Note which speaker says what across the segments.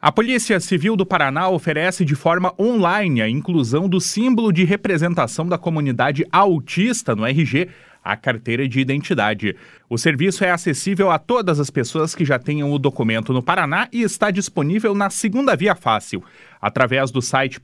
Speaker 1: A Polícia Civil do Paraná oferece de forma online a inclusão do símbolo de representação da comunidade autista no RG, a carteira de identidade. O serviço é acessível a todas as pessoas que já tenham o documento no Paraná e está disponível na segunda via fácil, através do site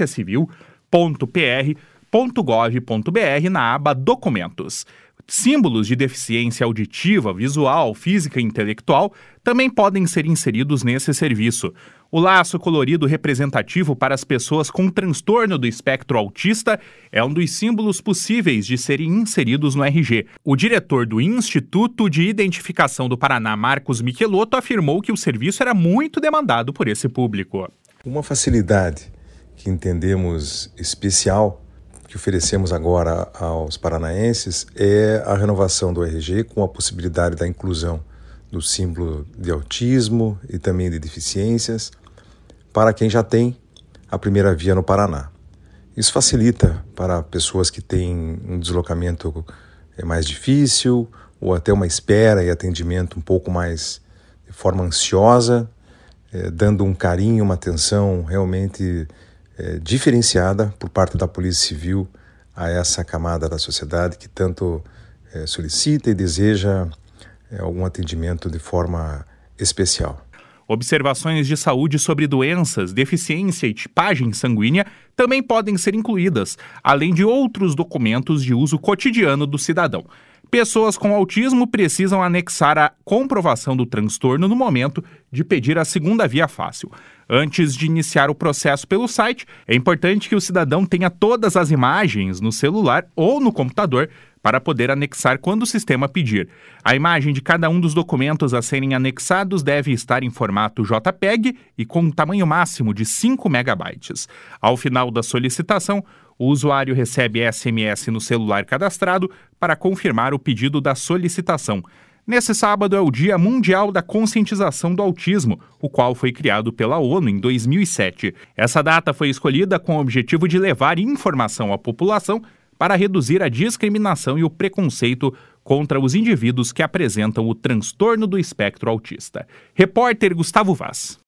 Speaker 1: policiacivil.pr.gov.br na aba Documentos. Símbolos de deficiência auditiva, visual, física e intelectual também podem ser inseridos nesse serviço. O laço colorido representativo para as pessoas com transtorno do espectro autista é um dos símbolos possíveis de serem inseridos no RG. O diretor do Instituto de Identificação do Paraná, Marcos Michelotto, afirmou que o serviço era muito demandado por esse público.
Speaker 2: Uma facilidade que entendemos especial que oferecemos agora aos paranaenses é a renovação do RG com a possibilidade da inclusão do símbolo de autismo e também de deficiências para quem já tem a primeira via no Paraná. Isso facilita para pessoas que têm um deslocamento mais difícil ou até uma espera e atendimento um pouco mais de forma ansiosa, dando um carinho, uma atenção realmente diferenciada por parte da Polícia Civil a essa camada da sociedade que tanto solicita e deseja algum atendimento de forma especial.
Speaker 1: Observações de saúde sobre doenças, deficiência e tipagem sanguínea também podem ser incluídas, além de outros documentos de uso cotidiano do cidadão. Pessoas com autismo precisam anexar a comprovação do transtorno no momento de pedir a segunda via fácil. Antes de iniciar o processo pelo site, é importante que o cidadão tenha todas as imagens no celular ou no computador para poder anexar quando o sistema pedir. A imagem de cada um dos documentos a serem anexados deve estar em formato JPEG e com um tamanho máximo de 5 megabytes. Ao final da solicitação, o usuário recebe SMS no celular cadastrado para confirmar o pedido da solicitação. Nesse sábado é o Dia Mundial da Conscientização do Autismo, o qual foi criado pela ONU em 2007. Essa data foi escolhida com o objetivo de levar informação à população para reduzir a discriminação e o preconceito contra os indivíduos que apresentam o transtorno do espectro autista. Repórter Gustavo Vaz.